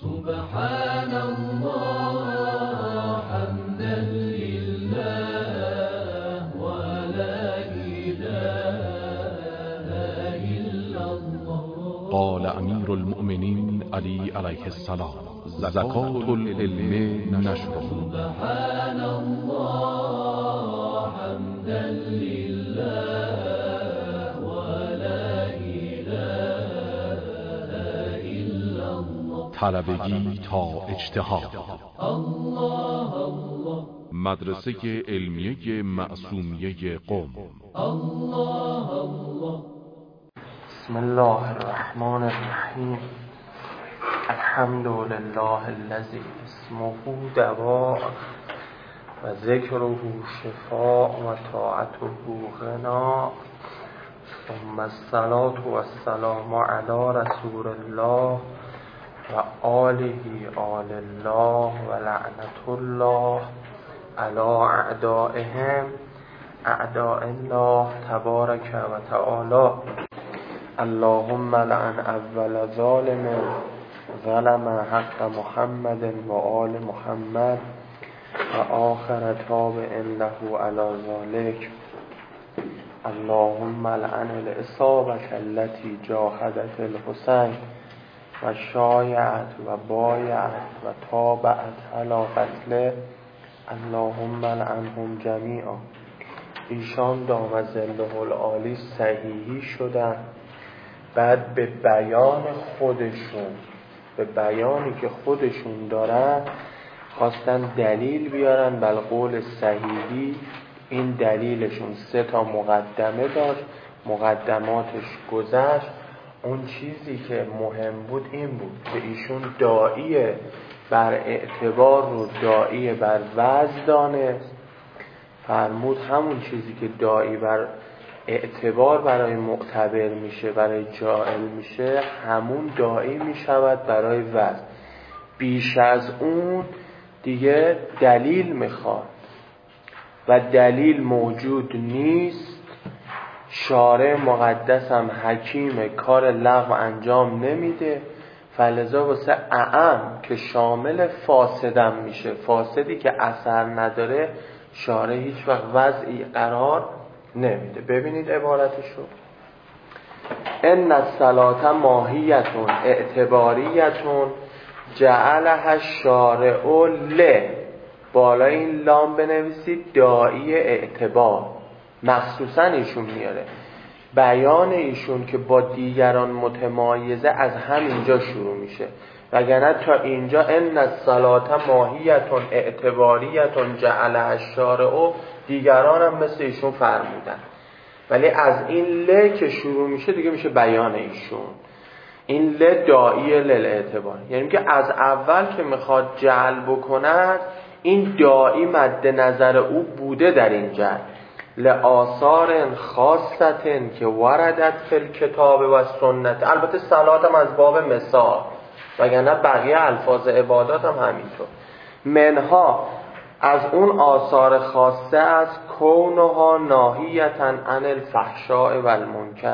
سبحان الله حمدا لله ولا إله إلا الله. قال امیر المؤمنین علی علیه السلام: زکات العلم نشره. سبحان الله حمدا لله ولا إله إلا الله. طلبگی تا اجتهاد. الله الله. مدرسه علمیه معصومیه قم. الله الله. بسم الله الرحمن الرحیم. الحمد لله الذي اسمه دواء و ذکره شفاء و طاعته غنا. ثم الصلاة والسلام علی رسول الله و آله آل الله و لعنت الله علی اعدائهم اعداء الله تبارک و تعالی. اللهم لعن اول ظالم ظلم حق محمد و آل محمد و آخر تابع له علی ذلك. اللهم لعن العصابة التي جاهدت الحسین و شایعت و بایعت و تابعت علی قتله. اللهم لعنهم جمیعا. ایشان دام ظله العالی صحیحی شدن، بعد به بیان خودشون، به بیانی که خودشون دارن خواستن دلیل بیارن بر قول صحیحی. این دلیلشون 3 مقدمه داشت، مقدماتش گذشت. اون چیزی که مهم بود این بود که ایشون داعی بر اعتبار رو داعی بر وضع دانست. فرمود همون چیزی که داعی بر اعتبار برای معتبر میشه، برای جاهل میشه، همون داعی میشود برای وضع. بیش از اون دیگه دلیل میخواد و دلیل موجود نیست. شارع مقدس هم حکیم، کار لغو انجام نمیده. فلذا واسه اعم که شامل فاسدم میشه، فاسدی که اثر نداره، شارع هیچ وقت وضعی قرار نمیده. ببینید عبارتشو: ان الصلاة ماهیتون اعتباریتون جعلها الشارع ل. بالای این لام بنویسید داعی اعتبار. مخصوصا ایشون میاره بیان ایشون که با دیگران متمایزه، از همینجا شروع میشه. وگرنه تا اینجا ان الصلاة ماهیتون اعتباریتون جعلها الشارع، دیگران هم مثل ایشون فرمودن. ولی از این ل که شروع میشه دیگه میشه بیان ایشون. این ل داعی للاعتبار، یعنی که از اول که میخواد جعل بکند، این داعی مد نظر او بوده در این جعل. لآثار خاصتن که وردت فی الکتاب و سنت. البته صلات هم از باب مثال، وگرنه بقیه الفاظ عبادات هم همینطور. منها از اون آثار خاصه از کونها ناهیتا عن الفحشاء و المنکر.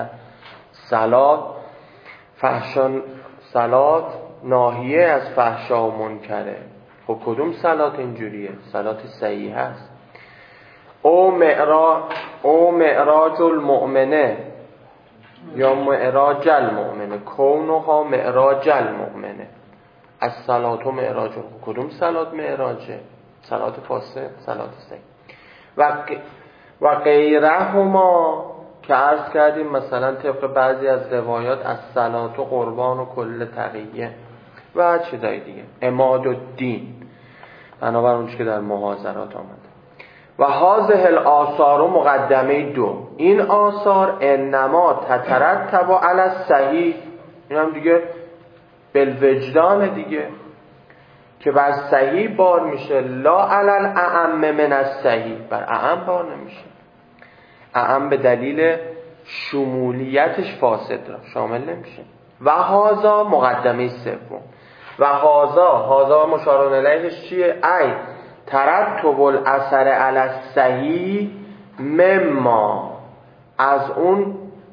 صلات ناهیه از فحشا و منکره. خب کدوم صلات اینجوریه؟ صلات صحیح هست. او معراج المؤمنه یا معراج المؤمنه. کونها معراج المؤمنه. از صلات و معراج. کدوم صلات معراجه؟ صلات فاسد، صلات صحیح. و غیرهما که عرض کردیم مثلا طبق بعضی از روایات از صلات و قربان و کل تقیه و چیزای دیگه. عماد الدین، بنابر اونچه که در محاضرات آمده. و هذه الآثار مقدمه 2. این آثار انما تترتب علی الصحیح. این هم دیگه بالوجدان دیگه، که بر صحیح بار میشه. لا علی الاعم من الصحیح، بر اعم بار نمیشه. اعم به دلیل شمولیتش فاسد را شامل نمیشه. و هذا مقدمه 3. و هذا مشار الیهش چیه؟ ای ترتب الاثر علی الصحیح مما، از اون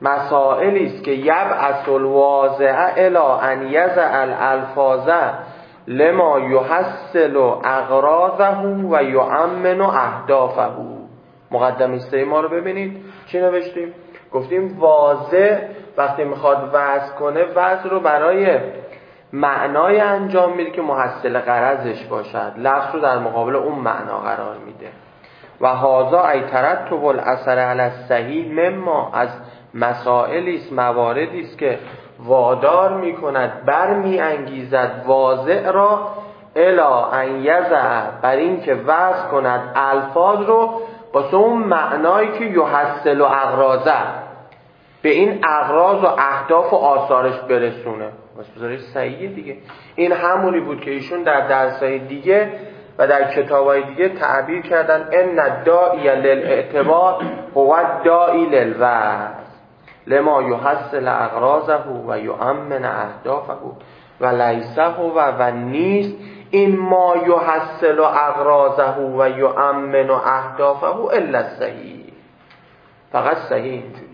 مسائلی است که یبعث الواضع الی ان یضع الالفاظ لما یحصل اغراضه و یؤمن اهدافه. مقدمه 3 ما رو ببینید چی نوشتیم؟ گفتیم واضع وقتی میخواد وضع کنه، وضع رو برای معنای انجام میده که محصل غرضش باشد، لفظ رو در مقابل اون معنا قرار میده. و هذا ای ترتب الاثر علی الصحیح مما، از مسائلی است، مواردی است که وادار میکند، برمی انگیزد واضع را الا ان یضع، بر این که وضع کند الفاظ رو واسه اون معنایی که یحصل و اغراضه، به این اغراض و اهداف و آثارش برسونه. بذارید صحیحه دیگه. این همونی بود که ایشون در درسای دیگه و در کتابای دیگه تعبیر کردن ان الداعی للاعتبار هو الداعی للوعظ لما یحصل اغراضه و یؤمن اهدافه و لیس هو و نیست این ما یحصل اغراضه و یؤمن اهدافه الا الصحیح. فقط صحیح اینجوریه.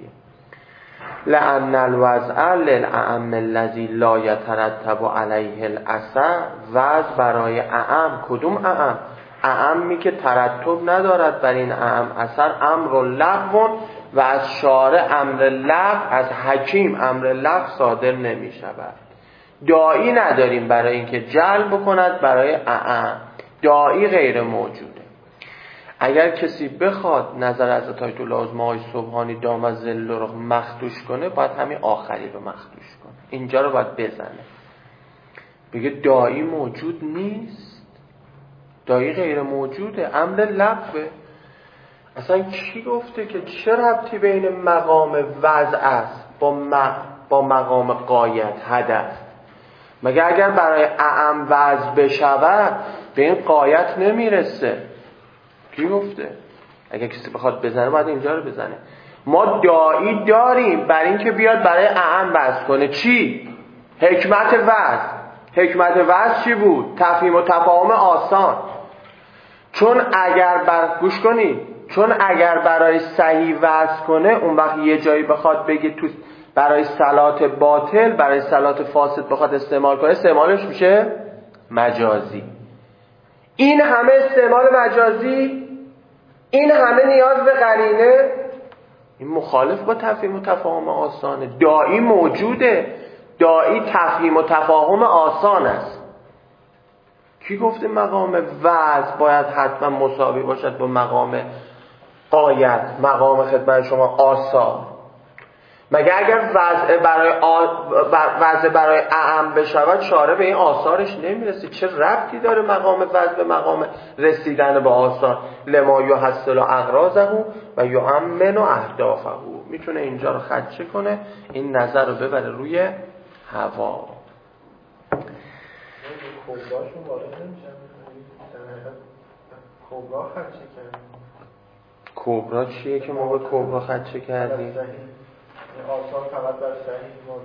لأن الوضع للأعم الذي لا يترتب عليه الأثر، وضع برای اعم. کدوم اعم؟ اعمی که ترتب ندارد بر این اعم اثر، امر لغو، و از شارع امر لغو، از حکیم امر لغو صادر نمی شود. داعی نداریم برای اینکه جلب کند برای اعم، داعی غیر موجوده. اگر کسی بخواد نظر حضرت آیت الله عظمی سبحانی دام ظل رو مخدوش کنه، باید همین آخری رو مخدوش کنه، اینجا رو باید بزنه، بگه داعی موجود نیست، داعی غیر موجوده، امر لغوه. اصلا کی گفته که چه ربطی بین مقام وضع است با مقام غایت هدف؟ مگه اگر برای اعم وضع بشود به این غایت نمیرسه؟ کی گفته؟ اگر کسی بخواد بزنه باید اینجا رو بزنه. ما داعی داریم برای اینکه بیاد برای اعم وضع کنه. چی؟ حکمت وضع. حکمت وضع چی بود؟ تفهیم و تفاهم آسان. چون اگر برای صحیح وضع کنه، اون وقت یه جایی بخواد بگه تو برای صلات باطل، برای صلات فاسد بخواد استعمال کنه، استعمالش میشه مجازی. این همه استعمال مجازی، این همه نیاز به قرینه، این مخالف با تفهیم و تفاهم آسانه. داعی موجوده، داعی تفهیم و تفاهم آسان است. کی گفته مقام وضع باید حتما مساوی باشد با مقام غایت، مقام خدمت شما آثار؟ مگه اگر وضع برای اعم بشود شارع به این آثارش نمیرسه؟ چه ربطی داره مقام وضع به مقام رسیدن به آثار؟ لما یحصل اغراضه و یؤمن اهدافه. میتونه اینجا رو خدشه کنه، این نظر رو ببره روی هوا. کبراشون وارد نمیشن، کبرا خدشه کرد. کبرا چیه که ما به کبرا خدشه کردیم؟ آثار فقط بر صحیح وارد.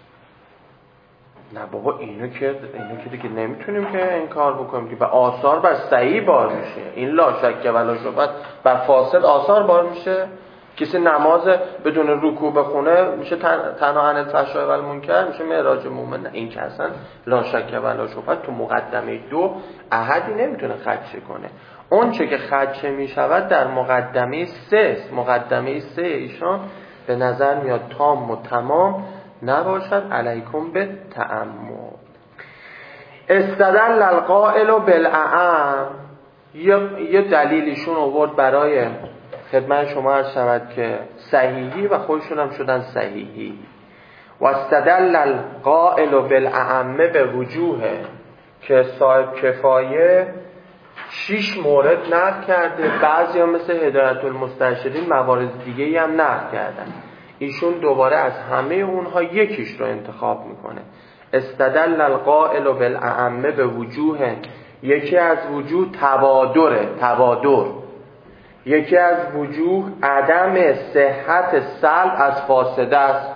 نه بابا، اینو که دیگه نمیتونیم که این کار بکنیم که به آثار بر صحیح بار میشه. این لا شک ولا شبهه بر فاسد آثار بار میشه. کسی نماز بدون رکوع بخونه میشه تنها عن الفحشاء و المنکر، میشه معراج مومن. نه، این که اصلا لا شک ولا شبهه تو مقدمه 2 احدی نمیتونه خدشه کنه. اون چه که خدشه میشود در مقدمه 3. مقدمه 3 ایشان به نظر میاد تام و تمام نباشد. علیکم به تأمل. استدل القائل بالاعم، یه دلیلشون آورد برای خدمت شما عرض شود که صحیحی و خودشون هم شدن صحیحی. و استدل القائل بالاعم به وجوه، که صاحب کفایه 6 مورد نقل کرده، بعضی هم مثل هدایت المسترشدین موارد دیگه هم نقل کردن. ایشون دوباره از همه اونها یکیش رو انتخاب میکنه. استدل القائل بالاعم به وجوه، یکی از وجوه تبادر، یکی از وجوه عدم صحت سلب از فاسده است.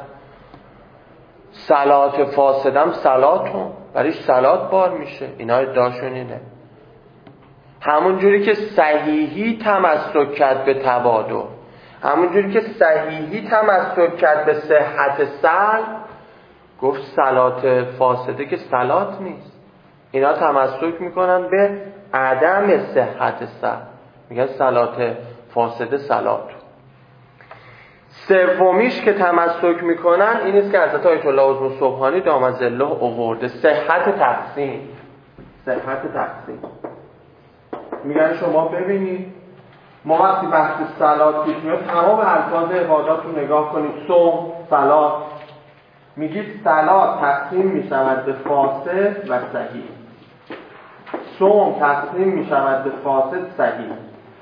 صلات فاسدم صلاتون برایش صلات بار میشه. اینا ادعاشون اینه. همون جوری که صحیحی تمسک کرد به تبادر، همونجوری که صحیحی تمسک کرد به صحت سلب، گفت صلات فاسده که صلات نیست. اینا تمسک میکنن به عدم صحت سلب، میگن صلات فاسده صلات. سومیش که تمسک میکنن این است که حضرت آیت الله عظمی سبحانی دام ظله آورده، صحت تقسیم. صحت تقسیم میگن شما ببینید ما وقتی بحث صلات پیش میاد تمام الفاظ عبادات رو نگاه کنید، صوم، صلات، میگید صلات تقسیم میشود به فاسد و صحیح، صوم تقسیم میشود به فاسد صحیح.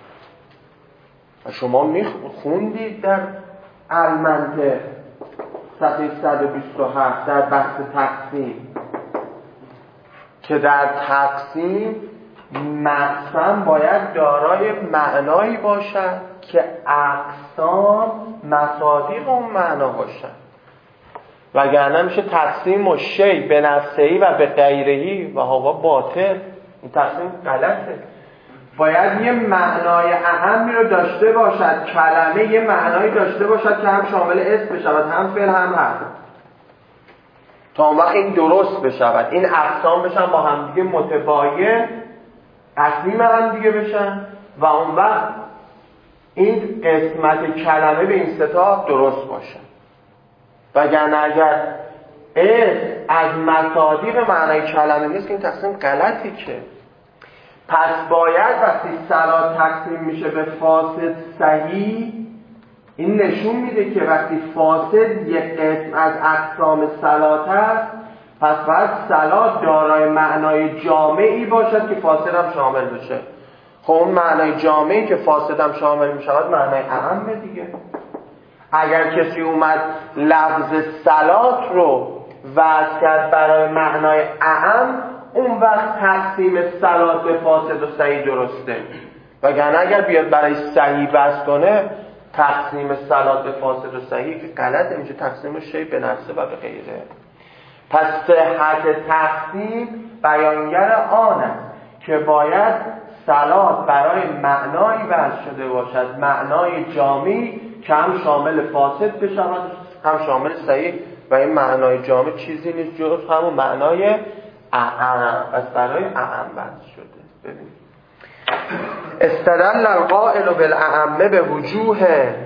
شما خوندید در المنطق صفحه 127 در بحث تقسیم که در تقسیم مقسم باید دارای معنایی باشد که اقسام مصادیق اون معنا باشد، وگرنه میشه تقسیم و شی به نفسهی و به غیرهی و هوا باطل. این تقسیم غلطه. باید یه معنای اهمی رو داشته باشد، کلمه یه معنایی داشته باشد که هم شامل اسم بشود، هم فعل، هم حرف، تا اون وقت این درست بشود، این اقسام بشن با هم دیگه متباین، تقسیم هم دیگه بشن و اون وقت این قسمت کلمه به این ستا درست باشه. وگرنه اگر اسم از مصادیق معنای کلمه نیست که این تقسیم غلطی که. پس باید وقتی صلات تقسیم میشه به فاسد صحیح، این نشون میده که وقتی فاسد یک قسم از اقسام صلات است، پس باید صلات دارای معنای جامعی باشد که فاسد هم شامل بشه. خب اون معنای جامعی که فاسد هم شامل میشود معنای اعمه دیگه. اگر کسی اومد لفظ صلات رو وضع کرد برای معنای اعم، اون وقت تقسیم صلات به فاسد و صحیح درسته. وگرنه اگر بیاد برای صحیح بحث کنه تقسیم صلات به فاسد و صحیح که غلطه، میشه تقسیم شی به نفسه و به غیره. پس صحت تقسیم بیانگر آن است که باید صلات برای معنایی وضع شده باشد، معنای جامعی که هم شامل فاسد بشود هم شامل صحیح، و این معنای جامع چیزی نیست جز همون معنای اعم. پس برای اعم وضع شده. ببین استدل القائل بالاعمه به وجوه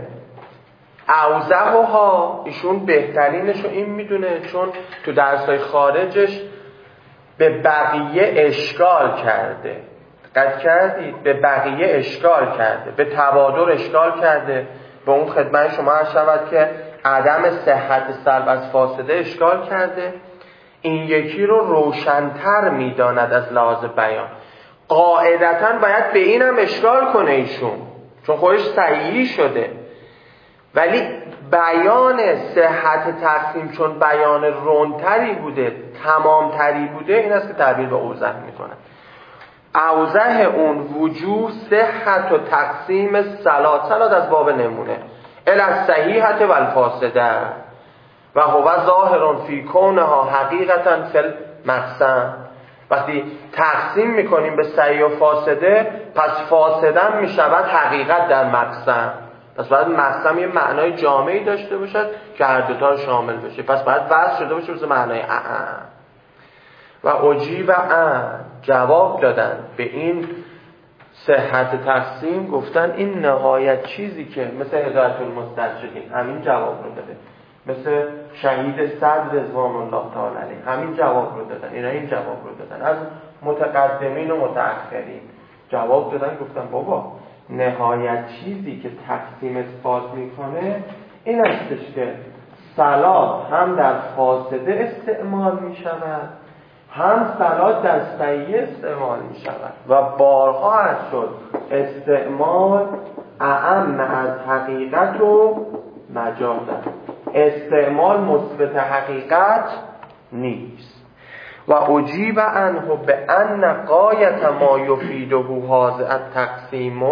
اوضحها، ایشون بهترینشو این میدونه چون تو درسای خارجش به بقیه اشکال کرده. دقت کردید؟ به بقیه اشکال کرده، به توادر اشکال کرده، به اون خدمت شما عرض شود که عدم صحت سلب از فاسده اشکال کرده. این یکی رو روشن‌تر میداند از لحاظ بیان. قاعدتاً باید به اینم اشکال کنه ایشون، چون خودش صحیحی شده، ولی بیان صحت تقسیم چون بیان رونتری بوده، تمامتری بوده، این است که تعبیر به اوضح میکنه. اوضح اون وجوه صحت و تقسیم صلات از باب نمونه الی صحیحت و الفاسده و هو ظاهر فی کونها حقیقتا فی المقسم. وقتی تقسیم میکنیم به صحیح و فاسده، پس فاسدن میشود حقیقت در مقسم. پس باید مقسم یه معنای جامعی داشته باشد که هر دوتا شامل بشه. پس باید وضع شده باشه مثل معنای اعم. و اجیب و جواب دادن به این صحت تقسیم، گفتن این نهایت چیزی که مثل هدایت المسترشدین همین جواب رو داده، مثل شهید صدر رضوان الله تعالی علیه همین جواب رو دادن، اینا این جواب رو دادن. از متقدمین و متأخرین جواب دادن، گفتن بابا نهایت چیزی که تقسیم اثبات میکنه این استش که صلات هم در فاسده استعمال میشود، هم صلات در صحیح استعمال میشود و بارها عرض شد استعمال اعم از حقیقت و مجازن. استعمال مثبت حقیقت نیست. و اجیب عنه به ان غایت ما یفیده هذا التقسیم،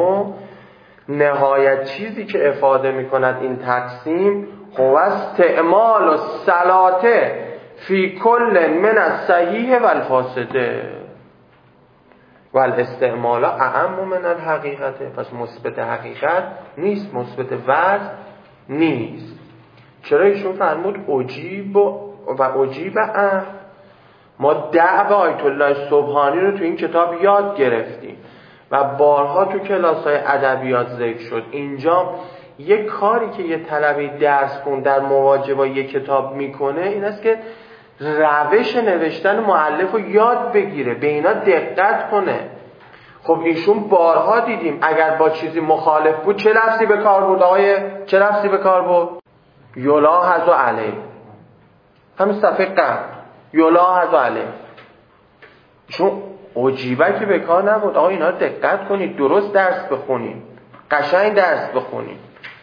نهایت چیزی که افاده میکند این تقسیم هو استعمال الصلات فی کل من الصحیح و الفاسده. و الاستعمال اعم من الحقیقت، پس مثبت حقیقت نیست، مثبت وضع نیست. چرا ایشون فرمود اجیب و اجیب ام؟ ما دعو آیت الله سبحانی رو تو این کتاب یاد گرفتیم و بارها تو کلاس‌های ادبیات ذکر شد. اینجا یک کاری که یه طلبه درس خون در مواجهه با یک کتاب میکنه این است که روش نوشتن مؤلف رو یاد بگیره، به اینا دقت کنه. خب ایشون بارها دیدیم اگر با چیزی مخالف بود چه لفظی به کار برد چه لفظی به کار برد؟ یلاحظ علیه. همین صفحه قبل یلاحظ علیه. ایشون عجیبه که به کار نبود. آقا اینا رو دقت کنید، درست درس بخونید، قشنگ درس بخونید.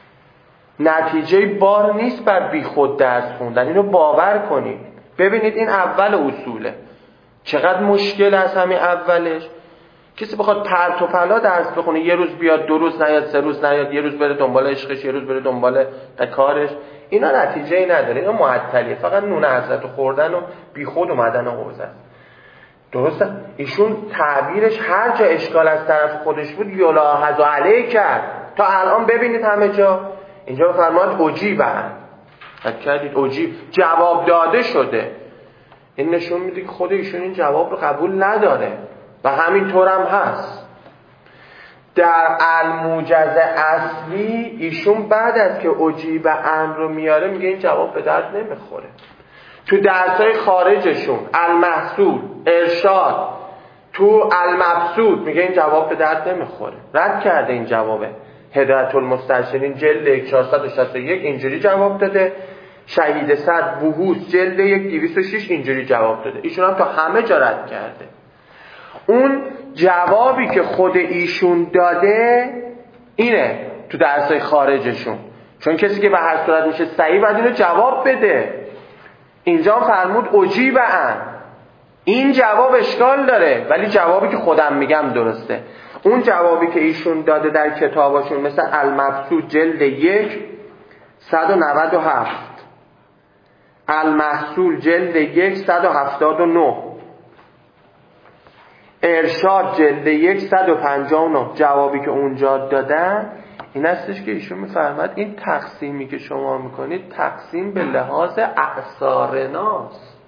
نتیجه بار نیست بر بی خود درس خوندن، اینو باور کنید. ببینید این اول اصوله. چقدر مشکل از همین اولش. کسی بخواد پرت و پلا درس بخونه، یه روز بیاد، 2 روز نیاد، 3 روز نیاد، یه روز بره دنبال عشقش، یه روز بره دنبال کارش، اینا نتیجه ای نداره، اینا معطلیه، فقط نون حضرت خوردن و بی خود اومدن حوزه است. درسته؟ ایشون تعبیرش هر جا اشکال از طرف خودش بود یلاحظ علیه کرد. تا الان ببینید همه جا اینجا فرماد اجیبن. حد کردید اجیب جواب داده شده. این نشون میده که خود ایشون این جواب رو قبول نداره و همینطور هم هست. در الموجز اصلی ایشون بعد از که اجیب امر رو میاره میگه این جواب به درد نمیخوره. تو درسای خارجشون المحصول، ارشاد، تو المبسوط میگه این جواب به درد نمیخوره. رد کرده این جوابه. هدایت المسترشدین جلد 1461 اینجوری جواب داده. شهید صد بحوث جلد 1206 اینجوری جواب داده. ایشون هم تا همه جا رد کرده. اون جوابی که خود ایشون داده اینه تو درسای خارجشون، چون کسی که به هر صورت میشه صحیح باید اینو جواب بده. اینجا فرمود اجیب ان. این جواب اشکال داره ولی جوابی که خودم میگم درسته. اون جوابی که ایشون داده در کتاباشون مثل المبسوط جلد 1 197، المحصول جلد 1 179، ارشاد جلد 1 159، جوابی که اونجا دادن این هستش که ایشون میفرماد این تقسیمی که شما میکنید تقسیم به لحاظ اعصارناست.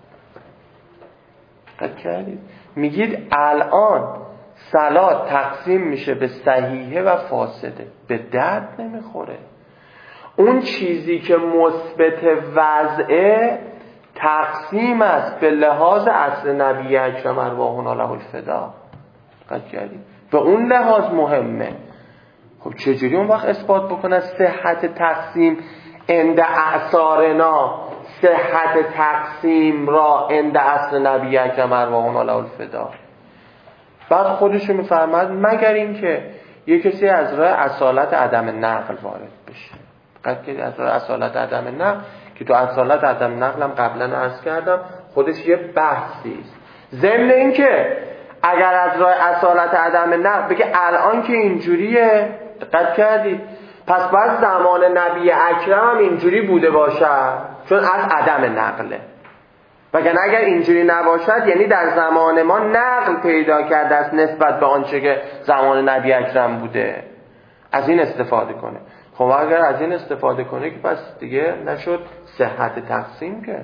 میگید الان صلات تقسیم میشه به صحیحه و فاسده، به درد نمیخوره. اون چیزی که مثبت وضعه تقسیم است به لحاظ اصل نبی اکرم ارواحنا له الفدا. به اون لحاظ مهمه. خب چجوری اون وقت اثبات بکنه صحت تقسیم عند اعصارنا، صحت تقسیم را عند اصل نبی اکرم ارواحنا له الفدا؟ بعد خودشون میفرماد مگر این که یک کسی از راه اصالت عدم نقل وارد بشه. قد از راه اصالت عدم نقل که تو اصالت عدم نقل هم قبلا عرض کردم خودش یه بحثی است. ضمن این که اگر از راه اصالت عدم نقل بگه الان که اینجوریه، دقت کردید، پس باید زمان نبی اکرم هم اینجوری بوده باشه چون از عدم نقله. وگرنه اگر اینجوری نباشد یعنی در زمان ما نقل پیدا کرده است نسبت به آنچه که زمان نبی اکرم بوده. از این استفاده کنه. خب اگر از این استفاده کنه که پس دیگه نشد صحت تقسیم که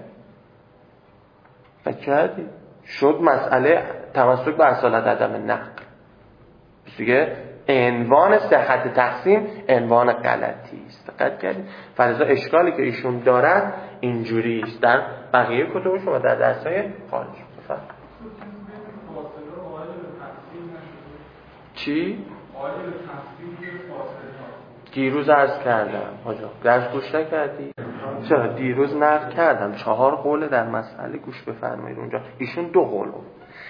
فکردی شد مسئله تمسک به اصالت عدم نقل. دیگه عنوان صحت تقسیم عنوان غلطی است. دقت کردید؟ فلذا اشکالی که ایشون دارد اینجوری است در بقیه کتبشون و در درس‌های خارج. چی؟ دیروز عرض کردم حاجا درس گوش نکردی؟ چرا دیروز نقل کردم 4 قول در مسئله گوش بفرمایید اونجا. ایشون 2 قول بود.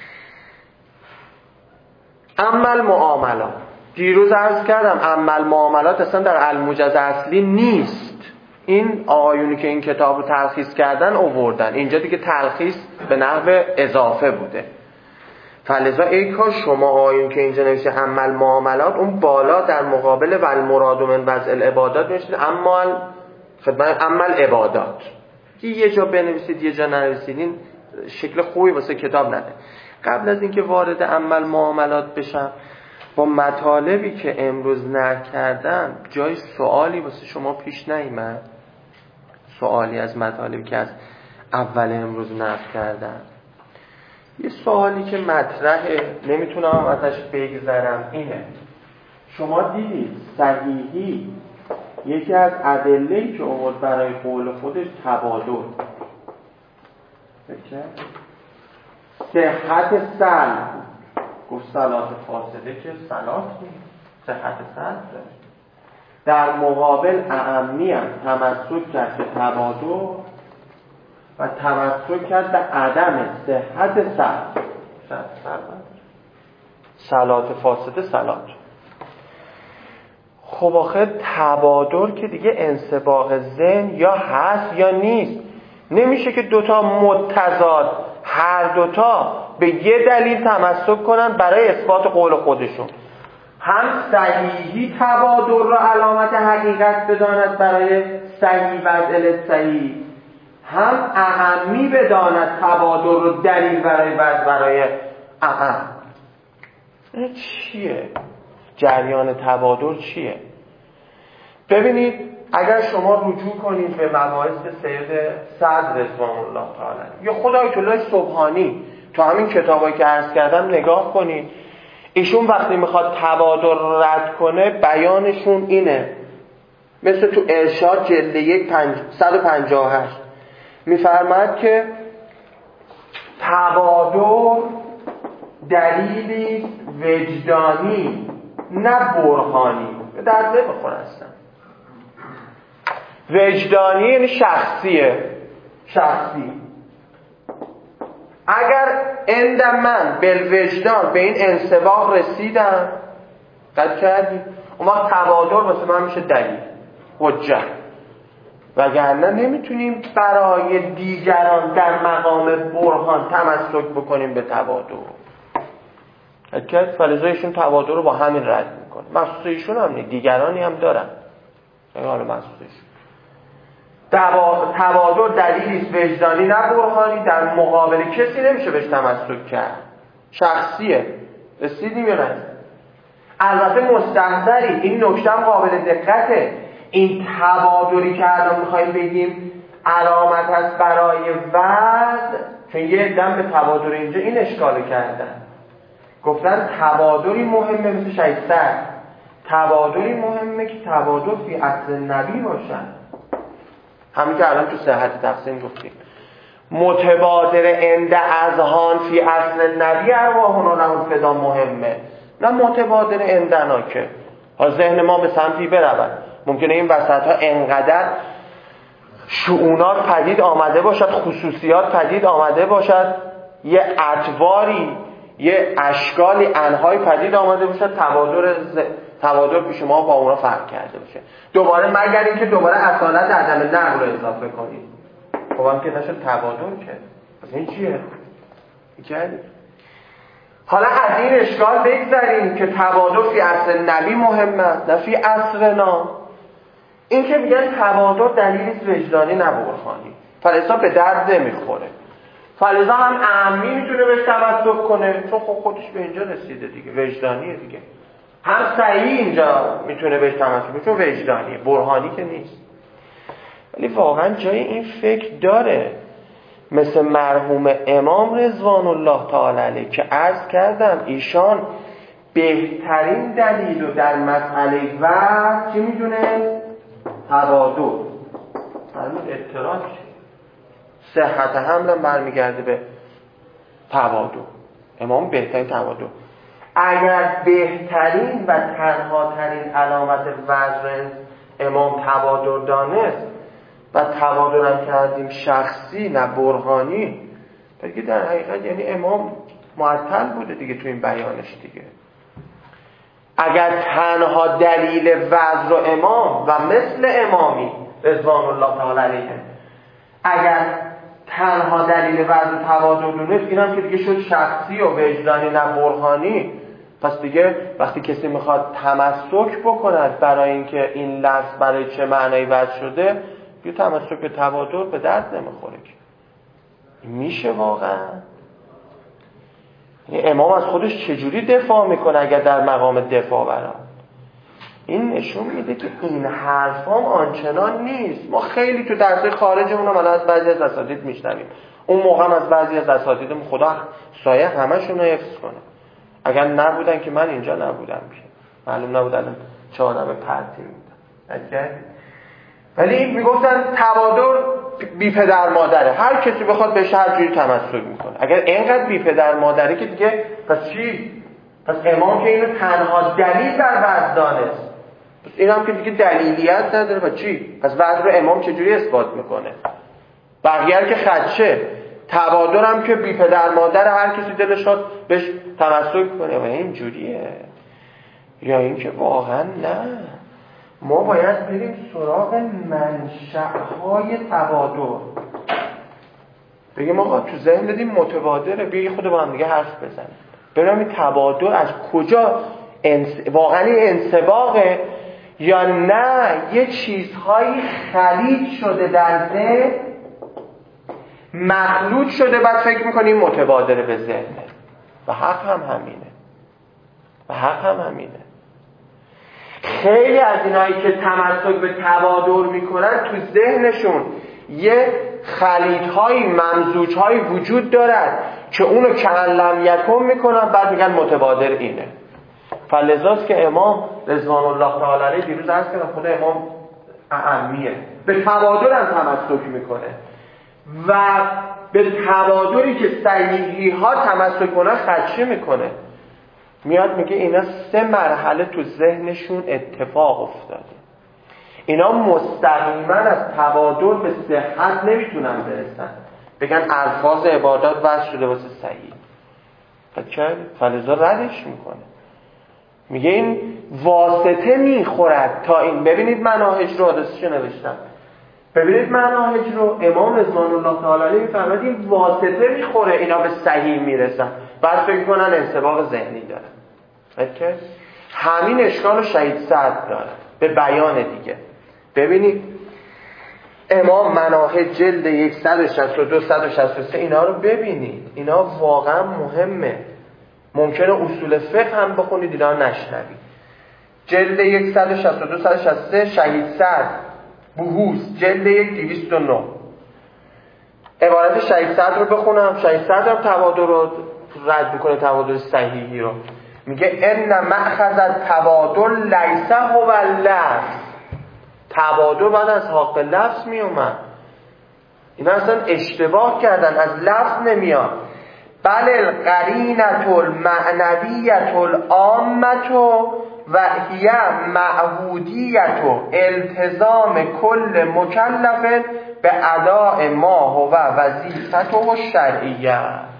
عمل معاملات دیروز عرض کردم عمل معاملات اصلا در الموجز اصلی نیست. این آقایونی که این کتاب رو تلخیص کردن آوردن اینجا دیگه تلخیص به نحو اضافه بوده. فلذا ای کاش شما آقایون که اینجا نوشته عمل معاملات اون بالا در مقابل والمراد من وضع العبادات نوشته عمل عبادات. یه جا بنویسید یه جا ننویسید، این شکل خوبی واسه کتاب نده. قبل از اینکه وارد عمل معاملات بشم، با مطالبی که امروز نقل کردم جای سوالی واسه شما پیش نیامد؟ سوالی از مطالبی که از اول امروز نقل کردم؟ یه سوالی که مطرحه، نمیتونم ازش بگذرم، اینه: شما دیدید صحیحی یکی از ادله‌ای که آورد برای قول خودش تبادل، صحت سلب، گفت صلات فاسده که صلات نیست، صحت سلب داره. در مقابل اعمی هم تمسک کرد به تبادل و تمسک کرد به عدم صحت سلب. صلات فاسده صلات. خب آخه تبادل که دیگه انسباق ذهن یا هست یا نیست. نمیشه که دوتا متضاد هر دوتا به یه دلیل تمسک کنن برای اثبات قول خودشون. هم صحیحی تبادل رو علامت حقیقت بداند برای صحیح و عدل صحیح، هم اعمی بداند تبادل رو دلیل برای اعم. این چیه؟ جریان تبادل چیه؟ ببینید، اگر شما رجوع کنید به مباحث سید صدر رضوان الله تعالی یا خود آیت الله سبحانی، تو همین کتابایی که عرض کردم نگاه کنید، ایشون وقتی میخواد تبادل رد کنه بیانشون اینه، مثل تو ارشاد جلد 158 میفرماید که تبادل دلیلی وجدانی نه برهانی. در ذهن بخور هستم. وجدانی یعنی شخصیه، شخصی. اگر عند من بالوجدان به این انسباق رسیدم، قد کردی، اون وقت تبادل واسه من میشه دلیل، حجت. وگرنه نمیتونیم برای دیگران در مقام برهان تمسک بکنیم به تبادل. قد کرد، فلزایشون تبادل رو با همین رد میکنه. مخصوص ایشون هم نیست، دیگرانی هم دارن. حالا مخصوص تبادل دلیلیست وجدانی نه برهانی، در مقابل کسی نمیشه بهش تمسک کرد، شخصیه. رسیدیم یا نه؟ البته مستحضری، این نکته هم قابل دقته، این تبادلی که الان میخوایم بگیم علامت هست برای وضع، چون یه دم به تبادل اینجا این اشکال کردن، گفتن تبادلی مهمه، مثل شایستر تبادلی مهمه که تبادل فی اصل نبی باشن، همین که الان تو صحت تقسیم گفتیم. متبادر عند اذهان فی اصل نبی ارواحنا لهم فدا مهمه، نه متبادر عندنا که ذهن ما به سمتی برود. ممکنه این وسط ها انقدر شؤونات پدید آمده باشد، خصوصیات پدید آمده باشد، یه اطواری، یه اشکالی، انهای پدید آمده باشد، تبادل پیش ما با اونا فرق کرده باشه. دوباره مگر اینکه دوباره اصالت عدم نقل رو اضافه کنید. خب هم که نشد تبادل کرد. پس این چیه؟ این حالا از این اشکال بگذاریم که تبادل فی اصل نبی مهمه، نه فی اصلنا. این که میگن تبادل دلیلیست وجدانی نه برهانی، فلزا به درد نمیخوره. فلزا هم اعمی میتونه بهش تمسک کنه، چون خب خودش به اینجا رسیده دیگه، وجدانیه دیگه. هم صحیح اینجا میتونه بهش تمسک کنه چون وجدانیه، برهانی که نیست. ولی واقعا جای این فکر داره، مثل مرحوم امام رضوان الله تعالی علیه که عرض کردم ایشان بهترین دلیل رو در مسئله وقت چی میدونه؟ تبادل. فرمود اعتراض صحت حمل برمیگرده به تبادل. امام بهترین تبادل. اگر بهترین و تنها ترین علامت وضع امام تبادل دانست و تبادل هم کردیم شخصی نه برهانی، دیگه در حقیقت یعنی امام معطل بوده دیگه تو این بیانش دیگه. اگر تنها دلیل وضع و امام و مثل امامی رضوان الله تعالی علیه، اگر تنها دلیل وضع و تبادل دونست، این هم که دیگه شد شخصی و وجدانی نه برهانی. پس دیگه وقتی کسی میخواد تمسک بکند برای اینکه این لفظ برای چه معنی وضع شده، یه تمسک به تبادل به درد نمیخوره که. میشه واقعا؟ امام از خودش چجوری دفاع میکنه اگر در مقام دفاع برام؟ این نشون میده که این حرفام آنچنان نیست. ما خیلی تو درسای خارجمون هم از بعضی از اساتید میشنویم، اون موقع هم از بعضی از اساتیدم خدا سایه همشون رو حفظ کنه. اگر نبودن که من اینجا نبودم که معلوم نبود الان چه آدم پرتی میدن. ولی این میگفتن تبادر بی پدر مادره، هر کسی بخواد بهش هر جوری تمسک میکنه. اگر اینقدر بی پدر مادره که دیگه پس چی؟ پس امام که اینو تنها دلیل در وضع دانست، پس این هم که دیگه دلیلیت نداره. پس چی؟ پس وضع رو امام چجوری اثبات میکنه؟ بقیه که خدشه، تبادر هم که بی پدر مادر، هر کسی دلش خواست بهش تمسک کنه. و این جوریه یا اینکه واقعا نه، ما باید بریم سراغ منشأهای تبادر. بگیم آقا تو ذهن دیدیم متبادره، بیا خود با هم دیگه حرف بزنیم ببینم این تبادر از کجا واقعا انسباقه یا نه یه چیزهایی خلید شده در ذهن، مخلوط شده، بعد فکر میکنیم متبادره به ذهنه. و حق هم همینه. خیلی از اینایی که تمسک به تبادر میکنن تو ذهنشون یه خلیط‌های ممزوج‌های وجود دارد که اونو کأن لم یکن میکنن، بعد میگن متبادر اینه. فلذاست که امام رضوان الله تعالی علیه دیروز عرض کردم خود امام اعمیه به تبادر هم تمسک میکنه و به تبادری که صحیحی ها تمسک کنن خدشه میکنه. میاد میگه اینا 3 مرحله تو ذهنشون اتفاق افتاده، اینا مستقیما از تبادر به صحت نمیتونن برسن، بگن الفاظ عبادات وضع شده واسه صحیح. فلذا ردش میکنه، میگه این واسطه میخورد تا این. ببینید مناهج رو آدرسش نوشتم، ببینید مناهج رو امام رضوان الله تعالی علیه میفرماید این واسطه میخوره اینا به صحیح میرسن، بعد فکر کنن انسباق ذهنی دارن. همین اشکال شهید سعد داره به بیان دیگه. ببینید امام مناهج جلد 162 163 اینا رو ببینید، اینا واقعا مهمه. ممکنه اصول فقه هم بخونید اینا رو نشنوید. جلد 162 163 شهید سعد بحوث جلد 209 عبارت شهید سعد رو بخونم. شهید سعد هم تبادر رو رد میکنه، تبادر صحیحی رو میگه ان مأخذ التبادر لیس هو اللفظ. تبادر بعد از حق لفظ میومد، اینا اصلا اشتباه کردن، از لفظ نمیاد. بل القرینة المعنویة العامة و هی معهودیت التزام کل مکلف به اداء ما هو وظیفته الشرعیه.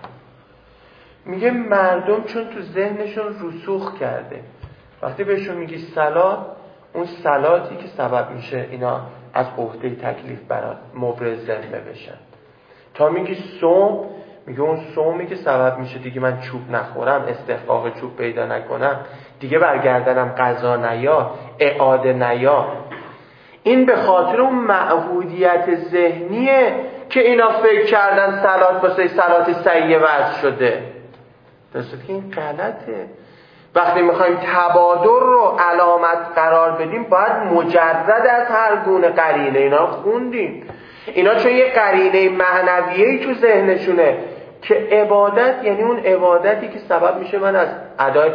میگه مردم چون تو ذهنشون رسوخ کرده، وقتی بهشون میگی صلات، اون صلاتی که سبب میشه اینا از عهده تکلیف برات مبرز ذهن بشن. تا میگی صوم، میگه اون صومی که سبب میشه دیگه من چوب نخورم، استحقاق چوب پیدا نکنم، دیگه برگردنم قضا نیا، اعاده نیا. این به خاطر اون معهودیت ذهنیه که اینا فکر کردن صلات واسه صلات صحیح وضع شده. درسته که این غلطه. وقتی میخوایم تبادر رو علامت قرار بدیم باید مجرد از هر گونه قرینه، اینا رو خوندیم. اینا چون یه قرینه معنویه‌ای تو ذهنشونه که عبادت یعنی اون عبادتی که سبب میشه من از ادای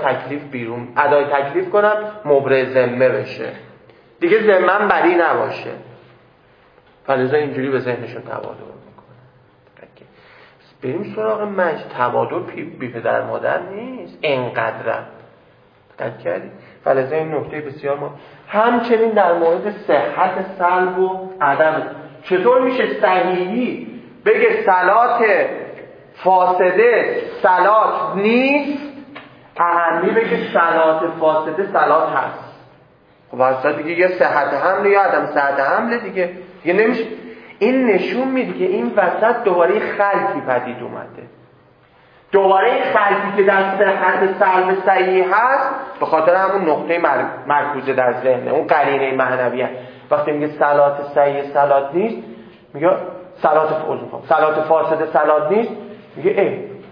تکلیف کنم، مبرز ذمه بشه، دیگه ذمه‌ام بری نباشه. فلذا اینجوری به ذهنشون تبادر میکنه. بریم سراغ تبادر بی پدر مادر نیست، اینقدر دقت کردید؟ فلذا این نکته بسیار مهم. همچنین در مورد صحت سلب و عدم، چطور میشه صحیحی بگه صلات فاسده صلات نیست، اهمی بگه صلات فاسده صلات هست؟ خب اصلا دیگه یا صحت حمله یا عدم صحت حمله دیگه نمیشه. این نشون میده که این وسط دوباره خلطی پدید اومده. دوباره این خلطی که در صحت سلب صحیح هست به خاطر همون نقطه مرکوزه در ذهنه، اون قرینه معنویه. وقتی میگه صلات صحیح صلات نیست، میگه صلات فاسده صلات نیست، میگه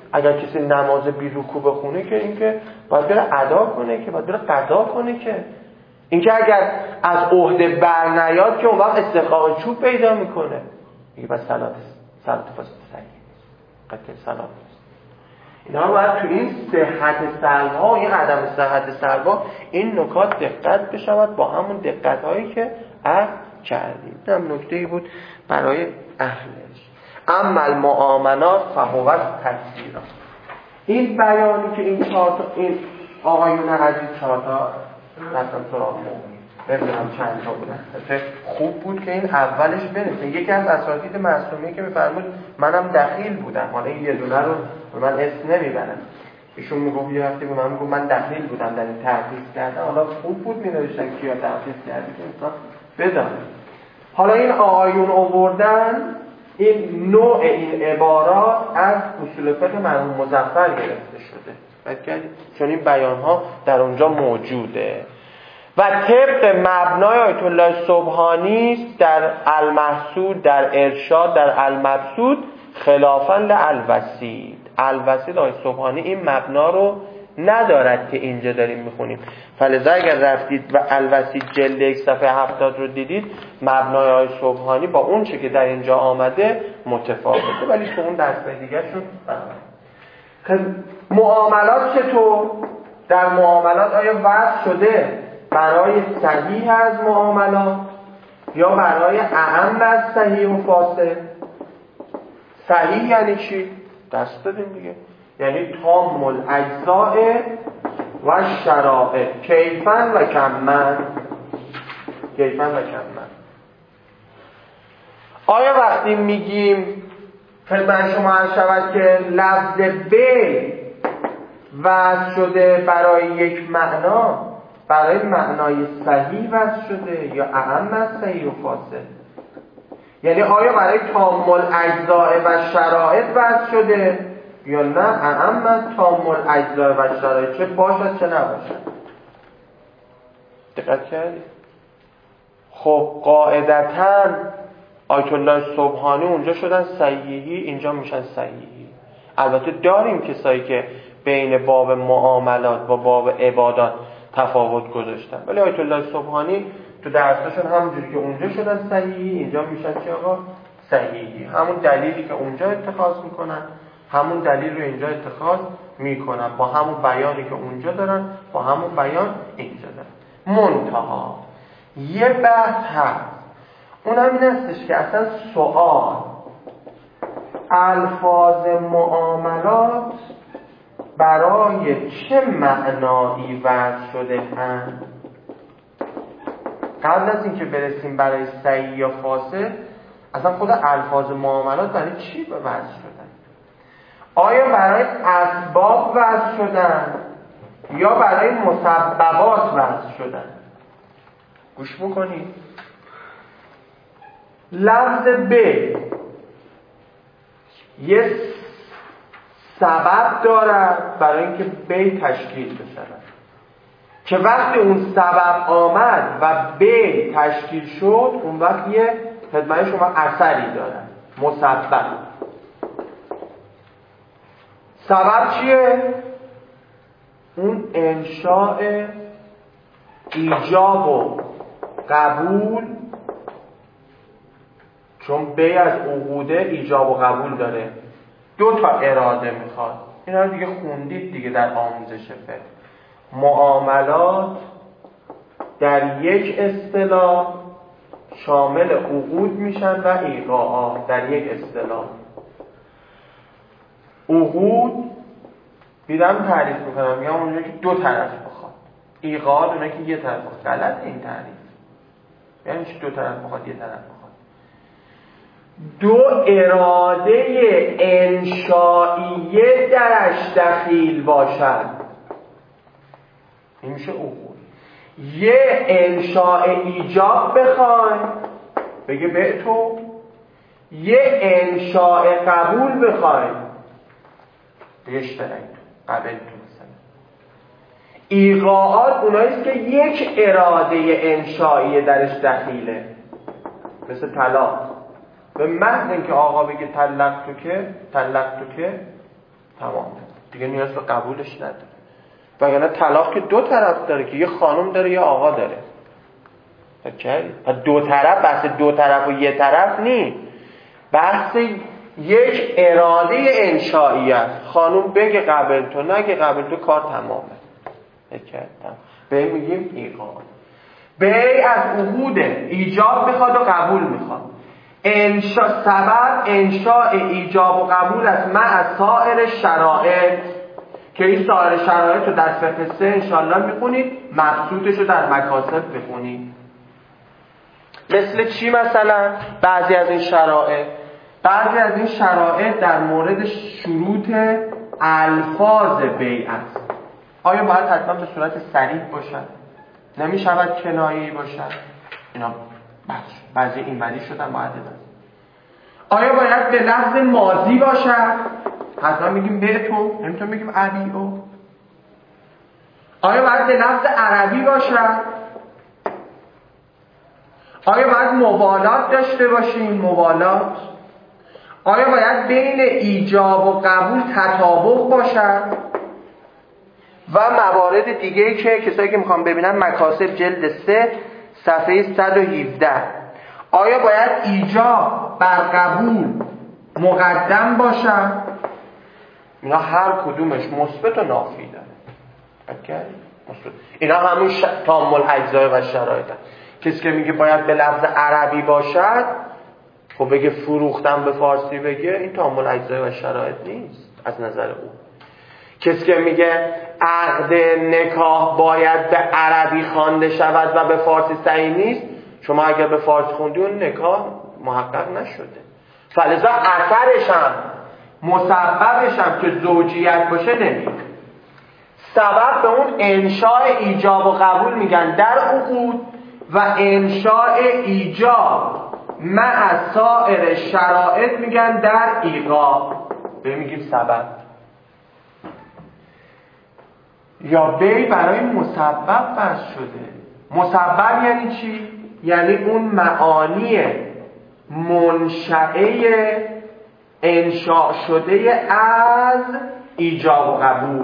اگر کسی نماز بی رکوع بخونه که این که باید بره ادا کنه، که باید بره قضا کنه، که این که اگر از عهده بر نیاد که اون وقت استحقاق چوب پیدا میکنه. میگه بس صلات فاسد صحیح قطع صلات نیست. اینا باید تو این صحت سلب‌ها و این عدم صحت سلب‌ها این نکات دقت بشود با همون دقت‌هایی که عرض کردیم. این هم نکته‌ای بود برای اهلش. اما المعاملات فهو تفسیرا. این بیانی که این این آقایون عزیز 4 تا مثلا سراغ مومی نمیدونم چند تا بودن، خوب بود که این اولش برسه. یکی از اساتید معصومی که میفرمود منم دخیل بودم، حالا این یه دونه رو من اسم نمیبرم، ایشون میگفت یه وقتی به من میگفت من دخیل بودم در این تحقیق کردن، حالا خوب بود مینوشتن کیا تحقیق کردی که انسان بدانه. حالا این آقایون آوردن این نوع این عبارات از اصول فقه مرحوم مظفر گرفته شده، چون این بیان ها در اونجا موجوده و طبق مبنای آیت الله سبحانی است در المحسود، در ارشاد، در المبسوط خلافاً للوسید. الوسید آیت سبحانی این مبنا رو ندارد که اینجا داریم میخونیم. فلذا اگر رفتید و الوسید جلد 1 صفحه 70 رو دیدید، مبنای آیت سبحانی با اون چه که در اینجا آمده متفاوته، ولی تو اون درس‌های دیگه‌شون معاملات چطور؟ در معاملات آیا وضع شده برای صحیح از معاملات یا برای اهم از صحیح و فاسد؟ صحیح یعنی چی؟ دست دادیم دیگه، یعنی تام الاجزاء و شرائط کیفاً و کماً. کیفاً و کماً. آیا وقتی میگیم خدمت شما عرض شود که لفظ به وضع شده برای یک معنا، برای معنای صحیح وضع شده یا اهم از صحیح و فاسد؟ یعنی آیا برای تام الاجزاء و شرایط وضع شده یا نه اهم از تام الاجزاء و شرایط، چه باشد چه نباشد؟ دقت کردید؟ خب قاعدتاً آیت الله سبحانی اونجا شدن صحیحی، اینجا میشن صحیحی. البته داریم کسایی که بین باب معاملات با باب عبادات تفاوت گذاشتن، ولی آیت الله سبحانی تو درسشون همونجوری که اونجا شدن صحیحی، اینجا میشن چه آقا؟ صحیحی. همون دلیلی که اونجا اتخاذ میکنن همون دلیل رو اینجا اتخاذ میکنن، با همون بیانی که اونجا دارن با همون بیان اینجا دارن. منتها یه بحث هست، اون هم این هستش که اصلا سوال الفاظ معاملات برای چه معنایی وضع شده هست. قبل از اینکه برسیم برای صحیح یا فاسد، اصلا خود الفاظ معاملات برای چی وضع شدن؟ آیا برای اسباب وضع شدن یا برای مسببات وضع شدن؟ گوش بکنید. لفظ به یه سبب دارد برای اینکه به تشکیل بشود، که وقتی اون سبب آمد و به تشکیل شد، اون وقت یه خدمت شما اثری دارد، مسبب. سبب چیه؟ اون انشاء ایجاب و قبول، چون به از عقوده ایجاب و قبول داره، 2 تا اراده میخواد. اینا رو دیگه خوندید دیگه در آموزش فقه. معاملات در یک اصطلاح شامل عقود میشن و ایقاعات در یک اصطلاح. عقود بیدم تعریف میکنم، میگم اونجا که 2 طرف بخواد. ایقاعات اونه که یه طرف بخواد. غلط این تعریف. یعنی چی 2 طرف بخواد یه طرف بخواد؟ 2 اراده انشائیه درش دخیل باشد، این میشه عقود. یه انشاء ایجاب بخوای بگه به تو، یه انشاء قبول بخوای بگه اشترک تو، قبل تو. مثلا ایقاعات اوناییست که یک اراده انشائیه درش دخیله، مثل طلاق. به محض اینکه آقا بگه طلق تو که تمام دیگه نیاز به قبولش نداره. وگرنه طلاق که دو طرف داره که یه خانم داره یه آقا داره. دو طرف بحث دو طرف و یه طرف نی، بحث یک اراده انشایی است. خانم بگه قبل تو، نگه قبل تو، کار تمامه. به میگیم ایقاع. به از عقوده ایجاب میخواد و قبول میخواد. سبب انشاء ایجاب و قبول است مع سایر شرایط، که این سایر شرایط رو در فقه 3 انشاءالله میخونید، مبسوطش رو در مکاسب بخونید. مثل چی مثلا؟ بعضی از این شرایط در مورد شروط الفاظ بیعت. آیا باید حتما به صورت صریح باشد؟ نمیشود کنایه‌ای باشد؟ اینا بعضی اینوری شدن باید دست. آیا باید به لفظ ماضی باشد؟ حتما میگیم بعتو، نمیتون بگیم ابیعو. آیا باید به لفظ عربی باشد؟ آیا باید موالات داشته باشیم؟ موالات. آیا باید بین ایجاب و قبول تطابق باشد؟ و موارد دیگه که کسایی که میخوام ببینن مکاسب جلد 3 صفحه 117. آیا باید ایجاب بر قبول مقدم باشد؟ اینا هر کدومش مثبت و نافی داره. اینا همون تامل اجزای و شرایط هست. کسی که میگه باید به لفظ عربی باشد، خب بگه فروختن به فارسی بگه، این تامل اجزای و شرایط نیست از نظر او. کسی که میگه عقد نکاح باید به عربی خوانده شود و به فارسی صحیح نیست، شما اگر به فارسی خوندی اون نکاح محقق نشده. فلذا اثرش هم مسببش هم که زوجیت باشه نمیگه. سبب به اون انشاء ایجاب و قبول میگن در عقود و انشاء ایجاب مع سایر شرایط میگن در ایقاع. میگیم سبب. یا بی برای مسبب بس شده. مسبب یعنی چی؟ یعنی اون معانی منشأه انشاء شده از ایجاب و قبول.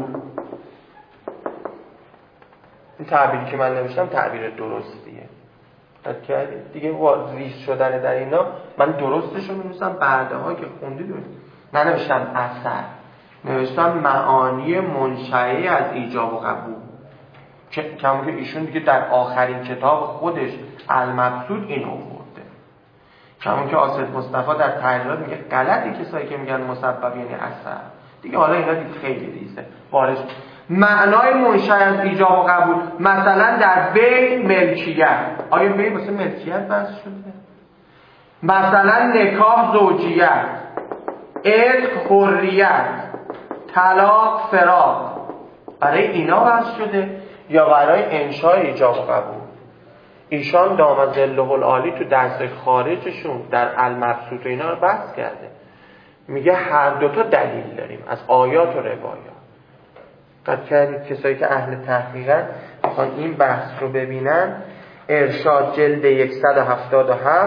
این تعبیری که من نوشتم تعبیر درستیه. دیگه ریز شدن در اینا من درستش رو می‌نویسم، بعدها که خوندید ننوشتم اثر، نوشتم معانی منشأه از ایجاب و قبول، کما که ایشون دیگه در آخرین کتاب خودش المبسوط این آورده. کما که آصف مصطفی در تحلیلات میگه غلطی کسایی که میگن مسبب یعنی اثر. دیگه حالا اینا دیگه خیلی ریزه وارد. معنای منشأ از ایجاب و قبول مثلا در بی ملکیت. آیا بی واسه ملکیت بحث شده؟ مثلا نکاح زوجیت، عتق حریت، طلاق فراق، برای اینا بحث شده یا برای انشاء ایجاب و قبول؟ ایشان دام ظله العالی تو درس خارجشون در المبسوط و اینا رو بحث کرده. میگه هر دوتا دلیل داریم از آیات و روایات. قد کردید کسایی که اهل تحقیقن میخوان این بحث رو ببینن، ارشاد جلد 177،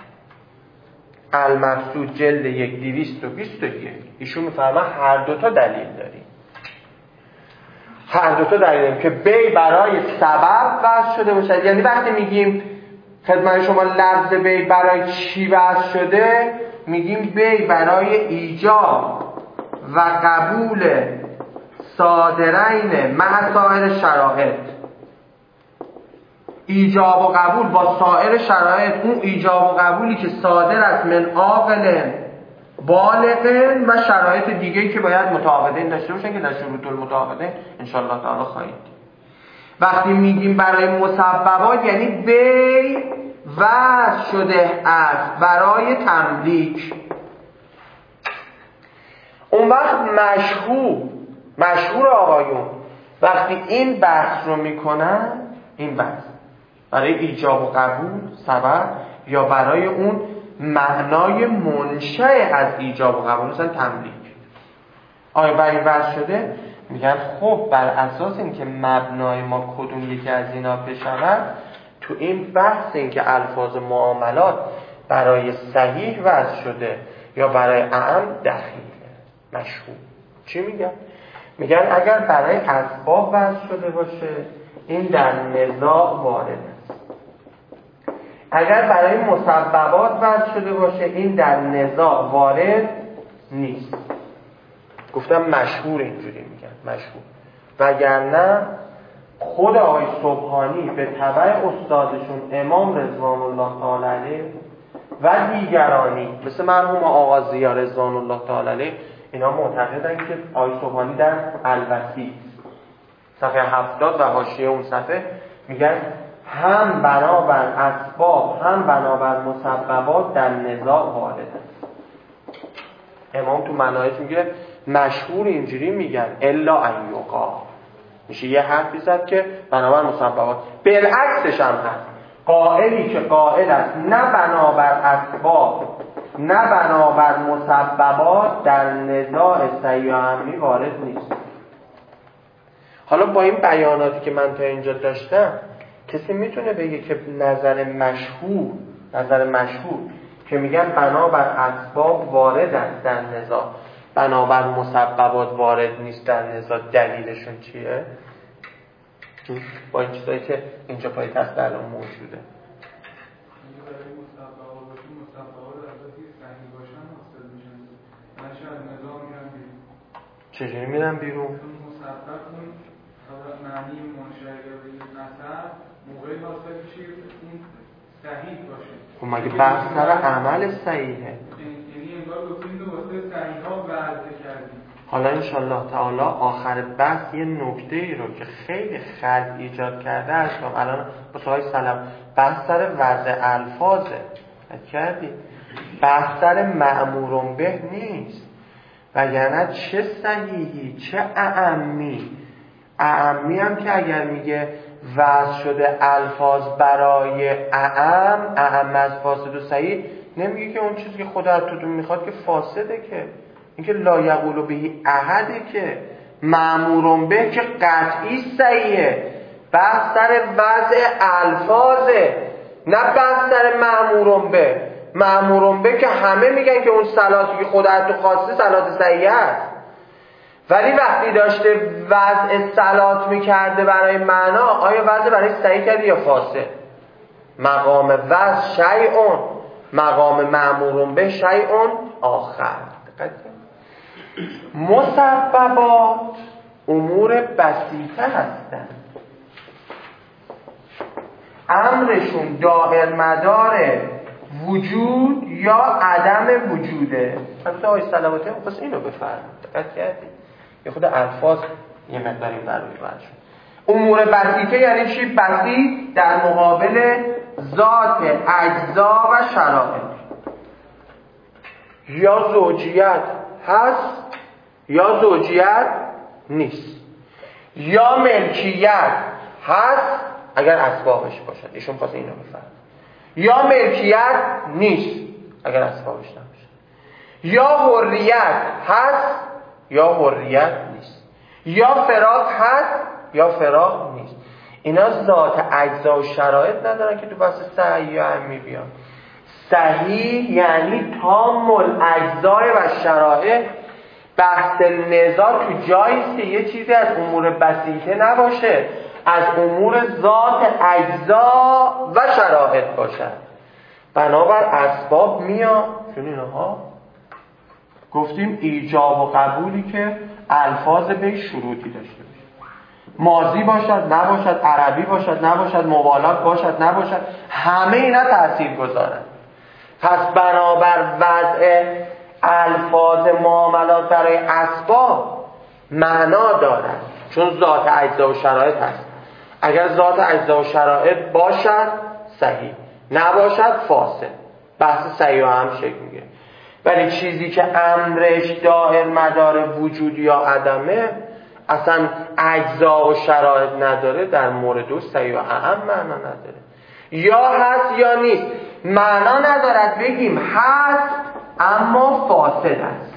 المبسوط جلد 1221. ایشون میفرما هر دوتا دلیل داریم. هر دوتا دلیل داریم که بی برای سبب وضع شده باشه. یعنی وقتی میگیم خدمت شما لفظ بی برای چی وضع شده، میگیم بی برای ایجاب و قبول صادرین مع سایر شرایط. ایجاب و قبول با سایر شرایط، اون ایجاب و قبولی که صادر است من عاقل بالغ و شرایط دیگه‌ای که باید متعاقدین داشته باشن که در شروط المتعاقدین ان شاء الله تعالی خواهید. وقتی میگیم برای مسببات یعنی بی وضع شده است برای تملیک. اون وقت مشهور آقایون وقتی این بحث رو میکنن، این بحث برای ایجاب و قبول سبب یا برای اون معنای منشأ از ایجاب و قبول مثلا تملیک، آیا برای این بحث شده؟ میگن خب بر اساس اینکه مبنای ما کدوم یکی از اینا بشود، تو این بحث اینکه الفاظ معاملات برای صحیح وضع شده یا برای اعم دخیله. مشهور چی میگن؟ میگن اگر برای اسباب وضع شده باشه این در نزاع وارد است. اگر برای مسببات وضع شده باشه این در نزاع وارد نیست. گفتم مشهور اینجوری میگن، مشهور. وگرنه خود آقای سبحانی به تبع استادشون امام رضوان الله تعالی علیه و دیگرانی مثل مرحوم آقا ضیا رضوان الله تعالی علیه، اینا معتقدن که آقای سبحانی در الوسیط صفحه 70 و حاشیه اون صفحه میگن هم بنابر اسباب هم بنابر مسببات در نزاع وارد است. امام تو مناهج میگه مشهور اینجوری میگن الا ان یقال، میشه یه حرفی زد که بنابر مسببات. بالعکسش هم هست، قائلی که قائل است نه بنابر اسباب نه بنابر مسببات در نزاع صحیح و عملی وارد نیست. حالا با این بیاناتی که من تا اینجا داشتم کسی میتونه بگه که نظر مشهور که میگن بنابر اسباب وارد است در نزاع بنابر مسببات وارد نیست در نزاع، دلیلشون چیه؟ با این چیزایی که اینجا پای دست الان موجوده. چجوری میرن بیرون؟ مسبب اون معنی منشأ نسب موقعی واسه چی اون صحیح باشه. خب مگه بحث سر عمل صحیحه؟ یعنی انگار گفتیم تو واسه صحیحا وعده کردیم. حالا انشالله تعالی آخر بحث یه نکته ای رو که خیلی خلط ایجاد کرده هستم الان با سوال سلام، بحث سر وضع الفاظه کردی، بحث سر مأمورون به نیست. وگرنه چه صحیحی چه اعمی هم که اگر میگه وضع شده الفاظ برای اعم از فاسد و صحیح، نمیگه که اون چیزی که خدا تو میخواد که فاسده، که اینکه لا یقول بهی احده، که مأمورون به که قطعی صحیحه. بحث سر وضع الفاظه نه بحث سر مأمورون به که همه میگن که اون صلاتی که خدا تو خواسته صلات صحیحه است، ولی وقتی داشته وضع صلات میکرده برای معنا، آیا وضع برای صحیح کرده یا فاسد؟ مقام وضع شیء، مقام مأمورون به شیء آخر. مسببات امور بسیطه هستند، امرشون دائر مدار وجود یا عدم وجوده. البته آقای صلواتی هم خواست اینو بفرمید، دقت کردید؟ یه خود الفاظ یه مقداری برای برشون. امور بسیطه یعنی چی؟ بسیط در مقابل ذات اجزا و شرایط. یا زوجیت هست یا زوجیت نیست، یا ملکیت هست اگر اسبابش باشد، ایشون خواست اینو بفرمید، یا ملکیت نیست اگر اسبابش نباشه، یا حریت هست یا حریت نیست، یا فراق هست یا فراق نیست. اینا ذات اجزا و شرایط ندارن که تو بحث صحیح و عمی بیان. صحیح یعنی تام الاجزای و شرایط. بحث نزاع تو جاییست که یه چیزی از امور بسیطه نباشه، از امور ذات اجزا و شرایط باشد. بنابر اسباب میاد چون اینها گفتیم ایجاب و قبولی که الفاظ به شروطی داشته باشه، ماضی باشد نباشد، عربی باشد نباشد، موالات باشد نباشد، همه اینا تأثیر گذارن. پس بنابر وضع الفاظ معاملات برای اسباب معنا دارد، چون ذات اجزا و شرایط هست. اگر ذات اجزا و شرایط باشد صحیح، نباشد فاسد. بحث صحیح هم شکل میگیره. ولی چیزی که امرش دائر مدار وجود یا عدمه، اصلا اجزا و شرایط نداره، در مورد او صحیح و اعم معنا نداره. یا هست یا نیست. معنا ندارد بگیم هست اما فاسد است.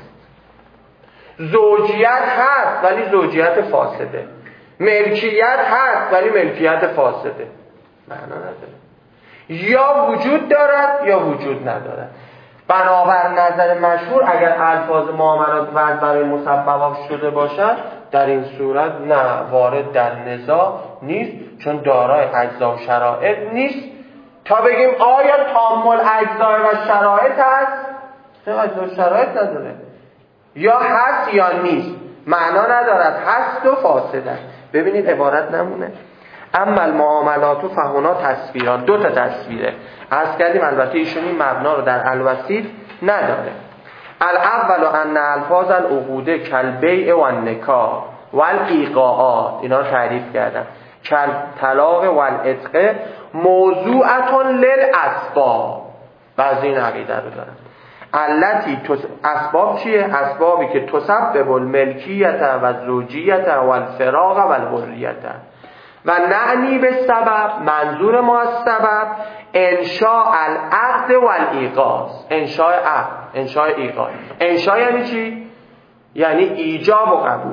زوجیت هست ولی زوجیت فاسده. ملکیت هست ولی ملکیت فاسده. معنا نداره. یا وجود دارد یا وجود ندارد. بنابر نظر مشهور اگر الفاظ معاملات وضع برای مسببات شده باشد در این صورت نه وارد در نزاع نیست، چون دارای اجزا و شرایط نیست تا بگیم آیا تام الاجزا و شرایط هست؟ نه اجزا و شرایط نداره، یا هست یا نیست، معنا ندارد، هست و فاسد است. ببینید عبارت نمونه اما المعاملات و فهونا تصویران، دو تا تصویره عرض کردیم، البته ایشون این مبنا رو در الوسیط نداره. الاول ان الفاظ العقود کالبیع و النکاح و الایقاعات، اینا رو تعریف کردم، کالطلاق و العتق موضوعه للاسباب، بعضی این عقیده رو دارن. التی اسباب چیه؟ اسبابی که تسبب الملکیت و زوجیت و الفراق و الحریت و نعنی به سبب، منظور ما از سبب انشاء العقد و الایقاع. انشاء عقد، انشاء ایقاع. انشاء یعنی چی؟ یعنی ایجاب و قبول.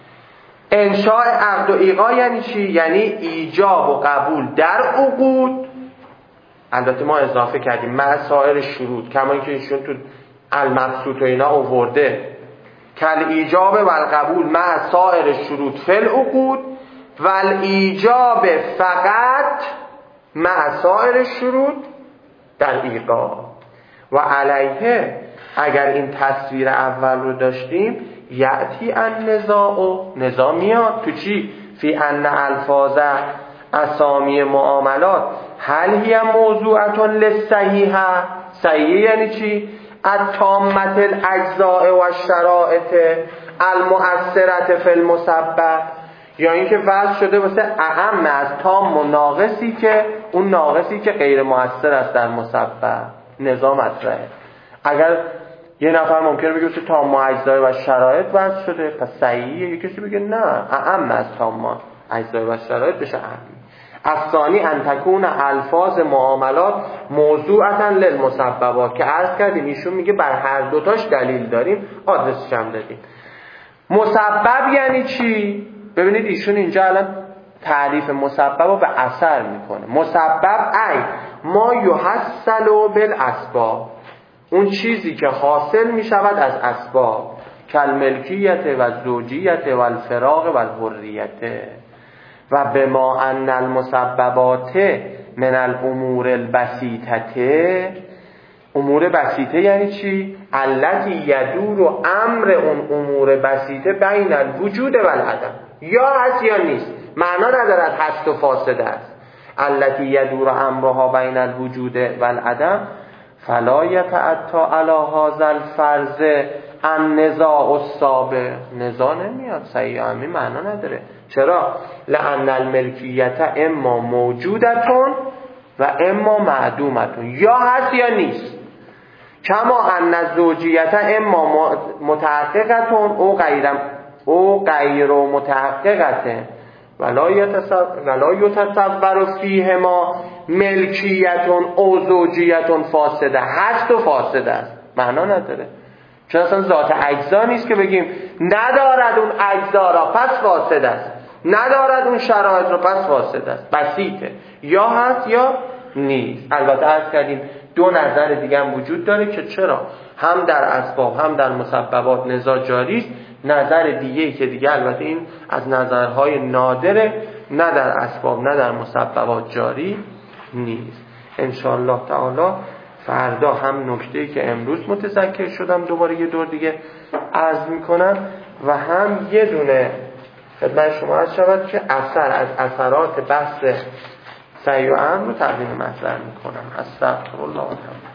انشاء عقد و ایقاع یعنی چی؟ یعنی ایجاب و قبول در عقود، البته ما اضافه کردیم مع سایر شروط، کما اینکه ایشون تو المبسوط و اینا آورده کل ایجاب و القبول مع سایر شروط فی العقود و الایجاب فقط مع سایر شروط در ایقاع. و علیه اگر این تصویر اول رو داشتیم یأتی النزاع، و نزاع میاد تو چی؟ فی ان الفاظ اسامی معاملات هل هی موضوعه للصحیحه. صحیحه یعنی چی؟ التامه الاجزاء و الشرائط المؤثره فی المسبب، یا اینکه وضع شده واسه اهم از تام و ناقصی که اون ناقصی که غیر مؤثر است در مسبب. نظام مطرحه. اگر یه نفر ممکنه بگه واسه تام و اجزاء و شرایط وضع شده پس صحیحه، یه کسی بگه نه اهم از تام و اجزاء و شرایط بشه اهم. الثانی ان تکون الفاظ معاملات موضوعه للمسببات، که عرض کردیم ایشون میگه بر هر دوتاش دلیل داریم، آدرسش هم دادیم. مسبب یعنی چی؟ ببینید ایشون اینجا الان تعریف مسبب رو به اثر میکنه. مسبب ای ما یحصل بالاسباب، اون چیزی که حاصل میشود از اسباب، کالملکیت و زوجیت و الفراق و الحریت. و بما ان المسببات من الامور البسیطه، امور بسیطه یعنی چی؟ التی یدور امر اون امور بسیطه بین الوجود و العدم، یا هست یا نیست، معنا ندارد هست و فاسد است. التی یدور امرها بین الوجود و العدم فلا یتعطی علی هذا الفرض النزاع السابق. نزاع نمیاد، صحیح همی معنا نداره. چرا؟ لأن الملکیت اما موجودتون و اما معدومتون، یا هست یا نیست. کما ان الزوجیت اما متحققتون او غیر متحققته ولا یتصور فیهما ملکیتون او زوجیتون فاسده. هست و فاسده است، معنا نداره، چون اصلا ذات اجزا نیست که بگیم ندارد اون اجزا را پس فاسد است، ندارد اون شرایط را پس فاسد است. بسیطه، یا هست یا نیست. البته عرض کردیم دو نظر دیگه هم وجود داره که چرا هم در اسباب هم در مسببات نزاع جاری است. نظر دیگه‌ای که دیگه البته این از نظرهای نادره، نه در اسباب نه در مسببات جاری نیست. ان شاء الله تعالی فردا هم نکته‌ای که امروز متذکر شدم دوباره یه دور دیگه عرض میکنم و هم یه دونه خدمت شما عرض شود که اثر از اثرات بحث سعی و امر رو تقدیم مطلب میکنم. استغفرالله العظیم.